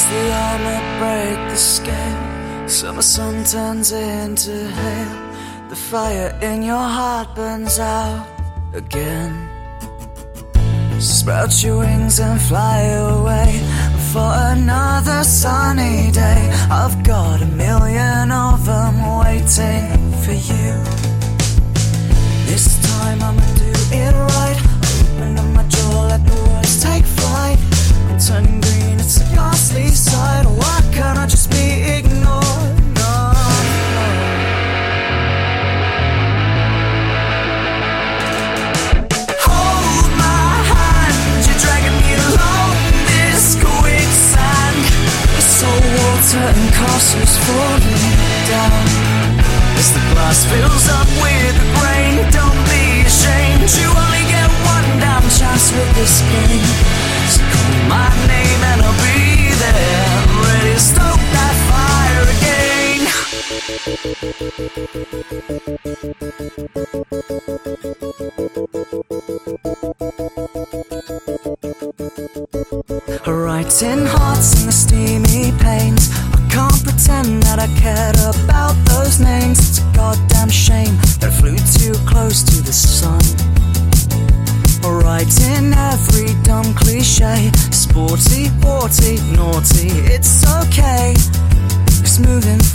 the armor, break the scale. Summer sun turns into hail. The fire in your heart burns out again. Sprout your wings and fly away for another sunny day. I've got a million of them waiting for you. This time I'ma do it right. Open up my jaw, let the words take flight. I'm turning green, it's a ghastly sight. Why can't I just be ignored? No, no. Hold my hand, you're dragging me along this quicksand. The salt water and castles falling down. As the glass fills up with the grain, don't be ashamed. You only get one damn chance with this game. So call my name and I'll be there, ready to stoke that fire again. Writing hearts in the steamy pains. I can't pretend that I cared about those names. It's a goddamn shame that I flew too close to the sun. Writing every dumb cliche. Sporty, naughty, it's okay. 'Cause moving